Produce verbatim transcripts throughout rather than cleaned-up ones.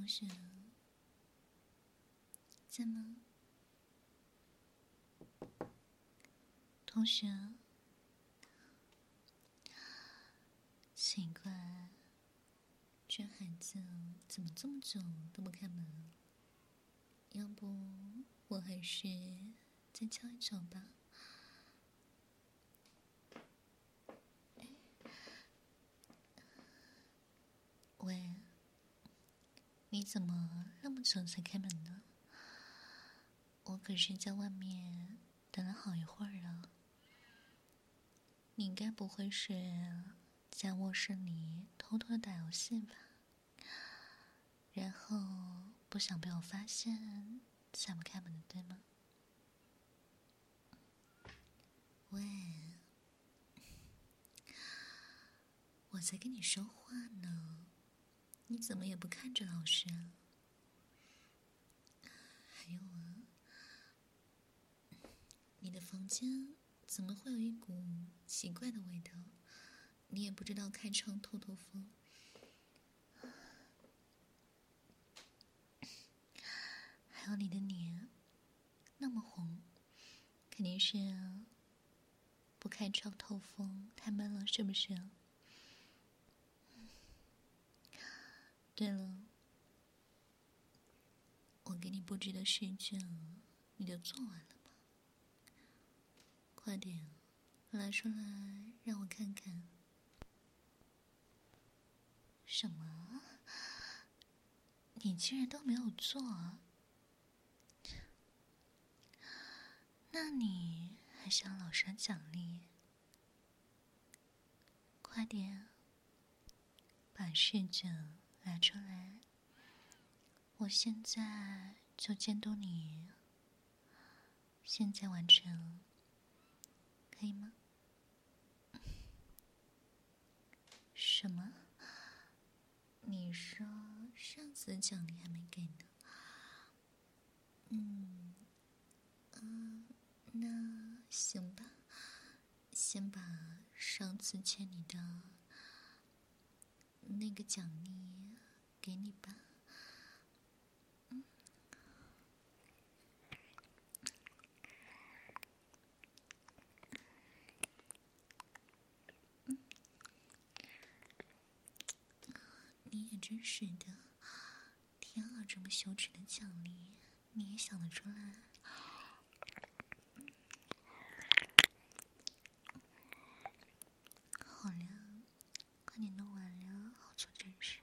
学在吗？同学，奇怪，这孩子怎么这么久都不开门？要不我还是再敲一敲吧。喂，你怎么那么久才开门呢？我可是在外面等了好一会儿了。你应该不会是在卧室里偷偷打游戏吧？然后不想被我发现才不开门的，对吗？喂，我在跟你说话呢，你怎么也不看着老师啊？还有啊，你的房间怎么会有一股奇怪的味道？你也不知道开窗透透风。还有你的脸那么红，肯定是不开窗透风太闷了，是不是？对了，我给你布置的试卷你都做完了吗？快点拿出来让我看看。什么？你竟然都没有做？那你还想老师奖励？快点把试卷拿出来，我现在就监督你现在完成，可以吗？什么？你说上次奖励还没给呢？嗯嗯，那行吧，先把上次欠你的那个奖励给你吧。嗯，嗯，你也真是的，天啊，这么羞耻的奖励你也想得出来？好了，快点弄完了，好做正事。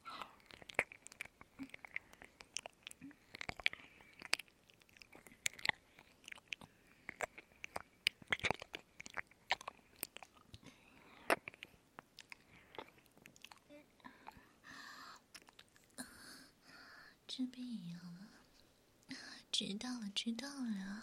这边也要啊，知道了，知道了。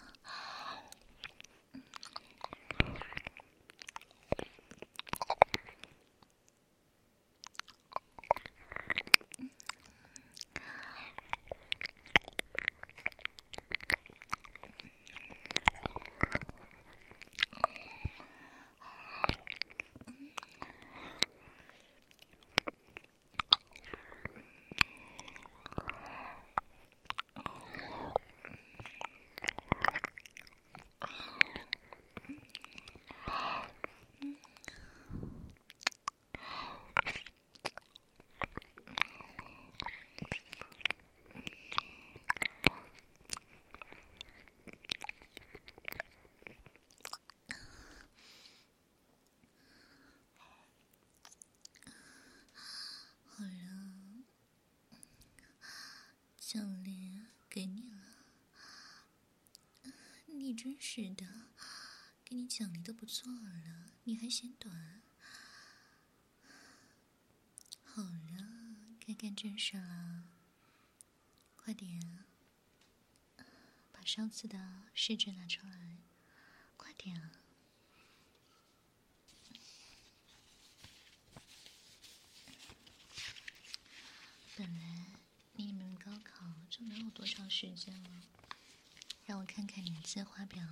好了，奖励给你了。你真是的，给你奖励都不错了，你还嫌短？好了，该干正事了，快点把上次的试卷拿出来，快点啊！本来你们高考就没有多少时间了，让我看看你的计划表，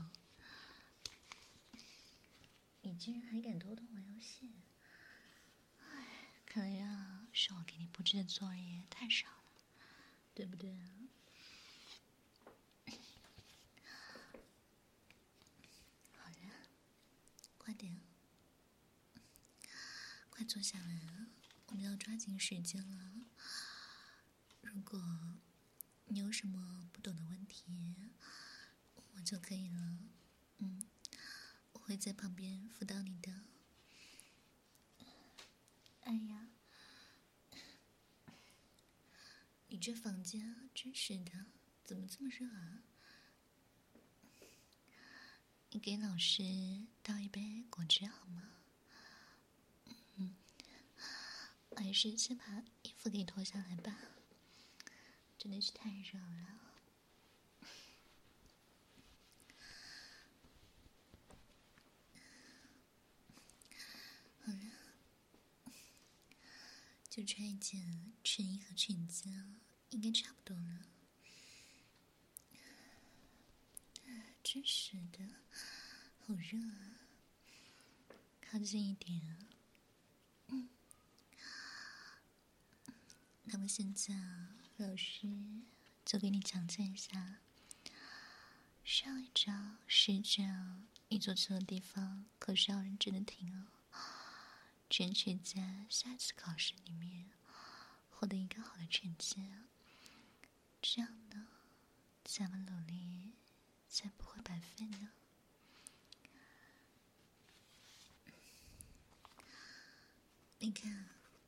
你竟然还敢偷偷玩游戏！哎，看来呀，是我给你布置的作业太少了， 对不对啊？好了，快点，快坐下来啊！我们要抓紧时间了。如果你有什么不懂的问题，我就可以了。嗯，我会在旁边辅导你的。哎呀，你这房间真是的，怎么这么热啊？你给老师倒一杯果汁好吗？嗯，还是先把衣服给脱下来吧，真的是太热了。好了，就穿一件衬衣和裙子，应该差不多了。真是的，好热啊！靠近一点啊。嗯。那么现在啊，老师就给你讲解一下。上一招十招，你做错的地方可是要认真的听哦，争取在下次考试里面获得一个好的成绩。这样呢，咱们努力才不会白费呢。你看，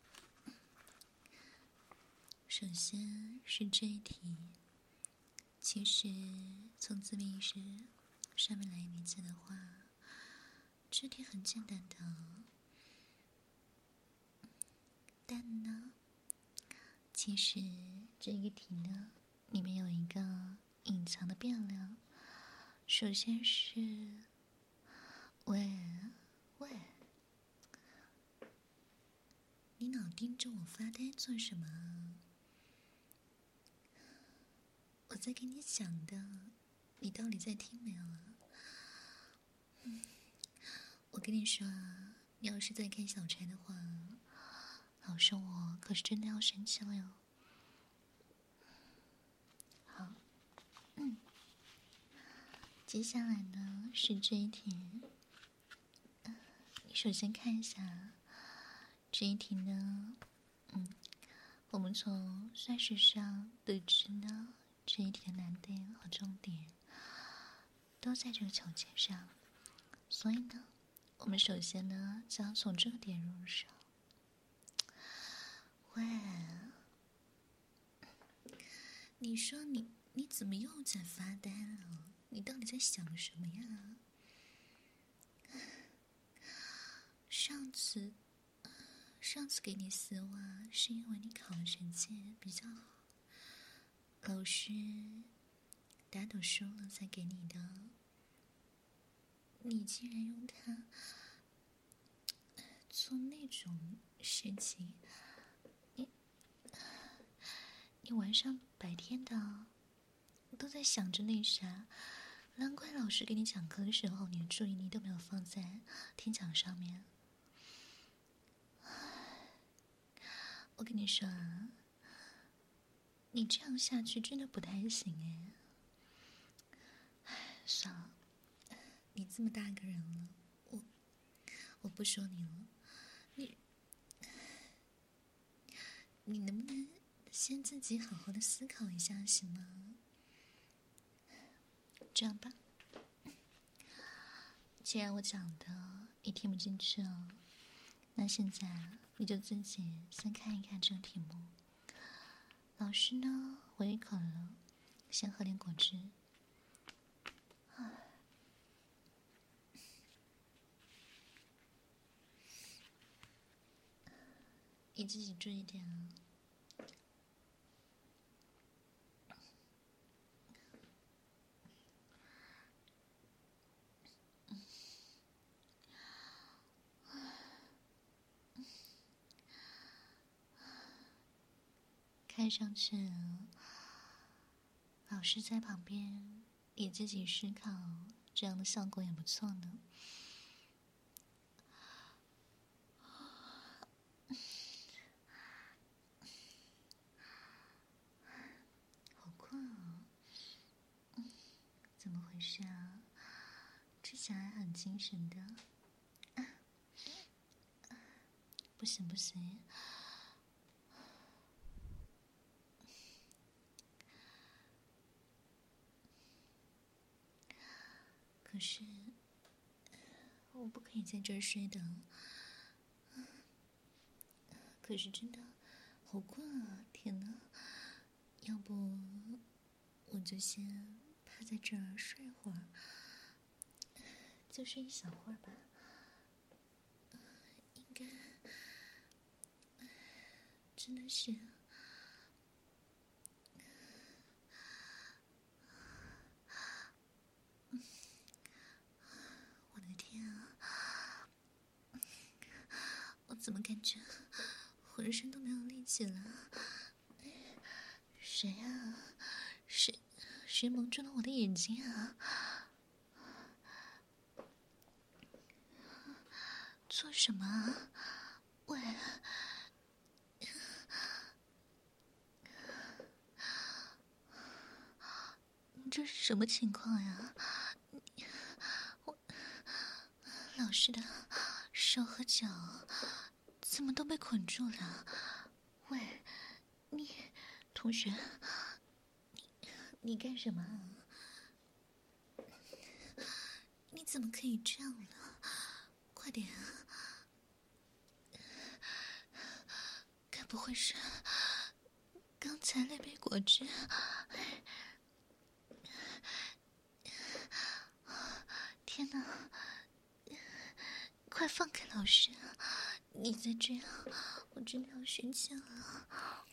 首先是这一题，其实从字面意思上面来理解的话，这题很简单的，但呢，其实这个题呢，里面有一个隐藏的变量。首先是，喂喂，你老盯着我发呆做什么？我在跟你讲的，你到底在听没有啊？嗯，我跟你说啊，你要是再看小差的话，老师我可是真的要生气了哟。好，嗯，接下来呢是这一题，呃，你首先看一下这一题呢，嗯，我们从算式上得知呢，这一题的难点和重点都在这个求解上，所以呢，我们首先呢就要从这个点入手。喂，你说你你怎么又在发呆了？你到底在想什么呀？上次上次给你丝袜是因为你考的成绩比较好，老师打赌输了才给你的。你竟然用它做那种事情，你你晚上白天的都在想着那啥，难怪老师给你讲课的时候，你的注意力都没有放在听讲上面。我跟你说啊，你这样下去真的不太行哎。算了，你这么大个人了，我我不说你了，你你能不能先自己好好的思考一下，行吗？这样吧，既然我讲的你听不进去了，那现在你就自己先看一看这个题目。老师呢，我也渴了，先喝点果汁。你自己注意点啊。看上去，老师在旁边也自己思考，这样的效果也不错呢。 师啊，之前还很精神的。啊不行不行，可是我不可以在这儿睡的。可是真的好困啊！天哪，要不我就先趴在这儿睡会儿，就睡一小会儿吧。应该真的是。我的天啊！我怎么感觉浑身都没有力气了？谁啊？谁谁蒙住了我的眼睛啊？做什么啊？喂！你这是什么情况呀？我老师的手和脚怎么都被捆住了？喂，你同学，你你干什么啊？你怎么可以这样呢？快点！该不会是刚才那杯果汁？天哪！快放开老师！你再这样，我真的要生气了。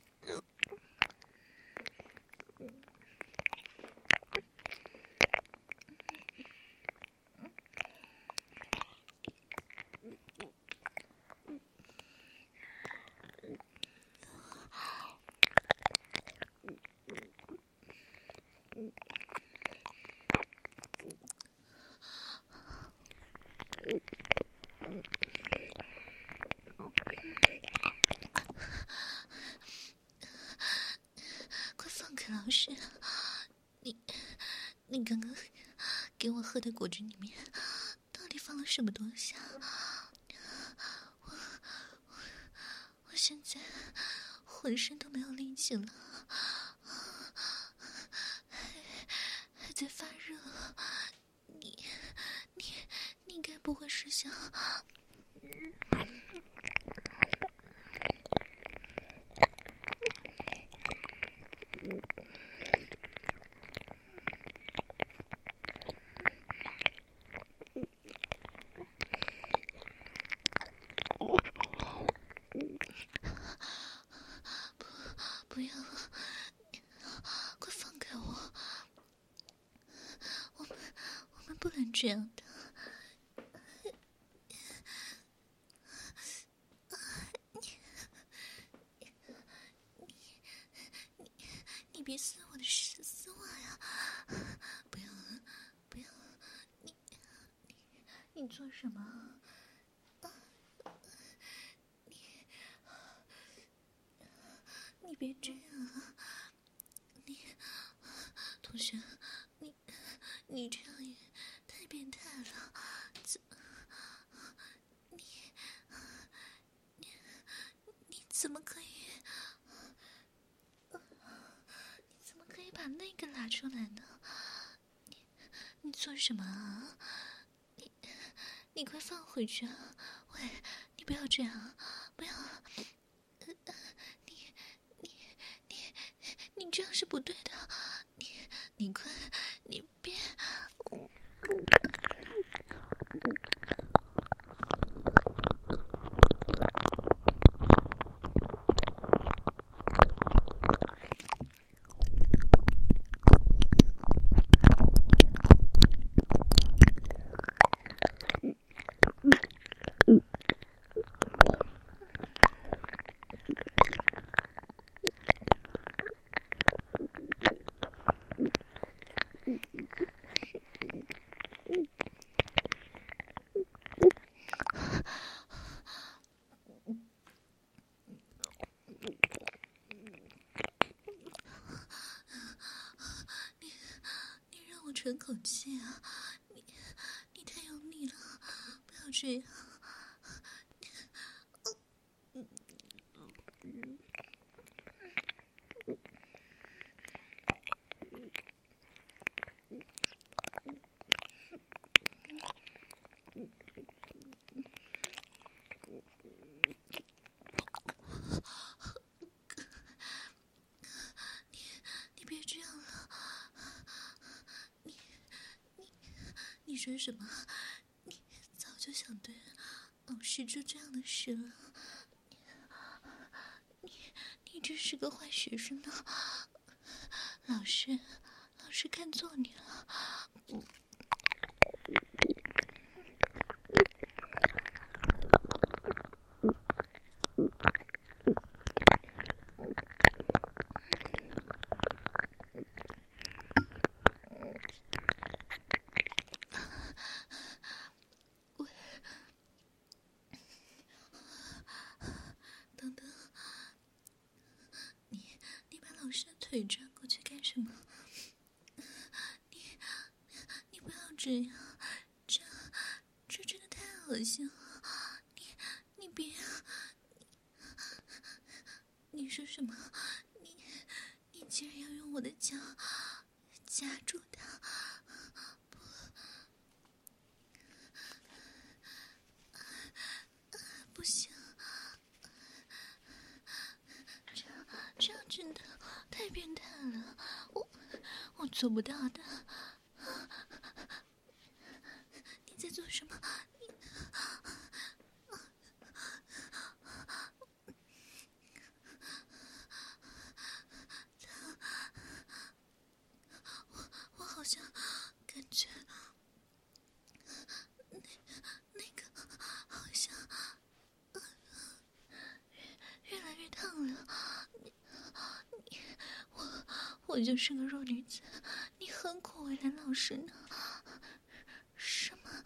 快放开老师！你你刚刚给我喝的果汁里面到底放了什么东西啊？我我我现在浑身都没有力气了，还还在发热。你你你该不会是想……不要！快放开我！我们我们不能这样的。你你你别撕我的丝丝袜呀！不要不要！你你你做什么？你你别这样啊！你同学，你你这样也太变态了！怎你你你怎么可以？你怎么可以把那个拿出来呢？你你做什么啊？你你快放回去啊！喂，你不要这样，不要！你你你你这样是不对的！你你快，你别！ 喘口气啊！你你太用力了，不要这样。你说什么？你早就想对老师做这样的事了。你你真是个坏学生呢！老师，老师看错你了。嗯腿转过去干什么？你你不要这样，这这真的太恶心了！你你别，你说什么？你你竟然要用我的脚夹住它？不，不行，这样这样真的太变态了，我我做不到的。你在做什么？你我我好像感觉那那个好像越来越烫了。你你我我就是个弱女子，你何苦为难老师呢？什么？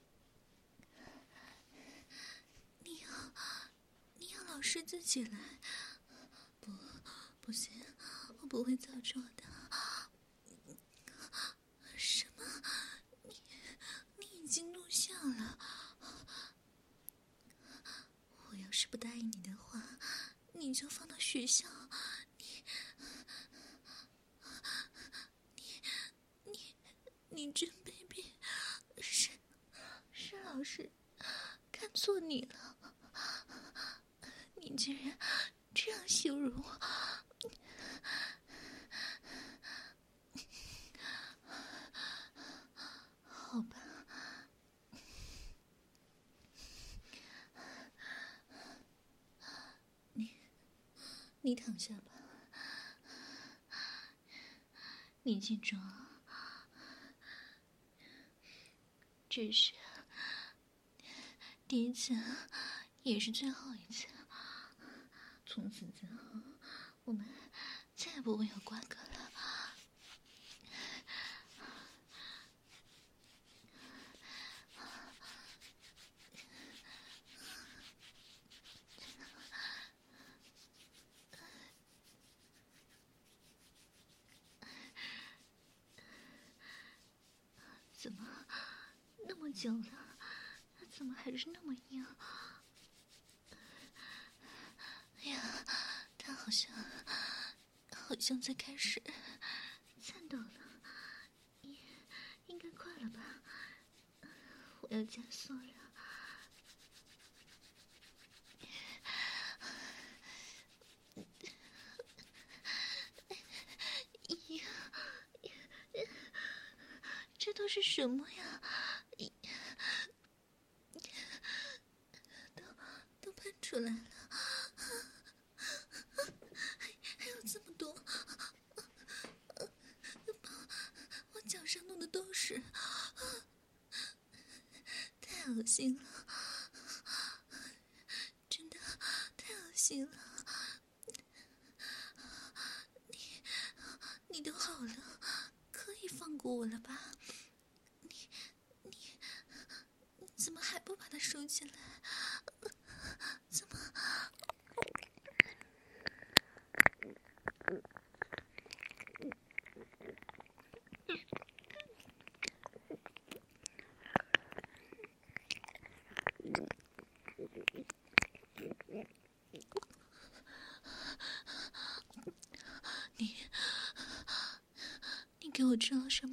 你要你要老师自己来？不，不行，我不会照做的。什么？你你已经录像了？我要是不答应你的话，你就放到学校。你你你你真卑鄙！是是老师看错你了，你竟然这样羞辱我！好吧，你你躺下吧。你记住，这是第一次，也是最后一次。从此之后，我们再也不会有瓜葛了。怎么那么久了，它怎么还是那么硬？哎呀，它好像好像在开始颤抖了，应应该快了吧？我要加速了。咦，这都是什么呀？都都喷出来了，还还有这么多，把我脚上弄的都是，太恶心了，真的太恶心了。你你都好了，可以放过我了吧？你你你怎么还不把它收起来？怎么？ 你，你给我吃了什么？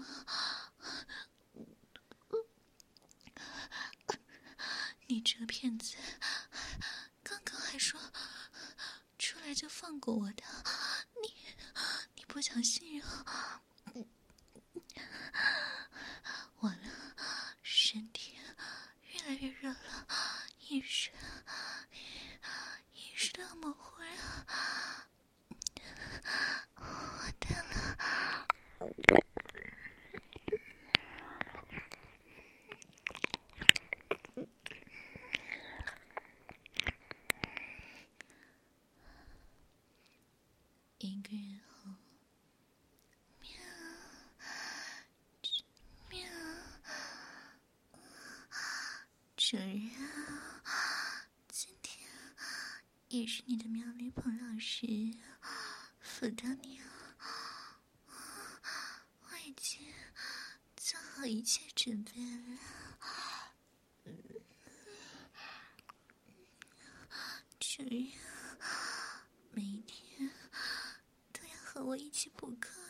你这个骗子，刚刚还说出来就放过我的，你，你不讲信用。完了，身体越来越热了，意识意识都要模糊了，完蛋了。一个月后，喵喵，主人啊，今天也是你的妙女彭老师辅导你啊，我已经做好一切准备了。主人，每一天都要和我一起补课。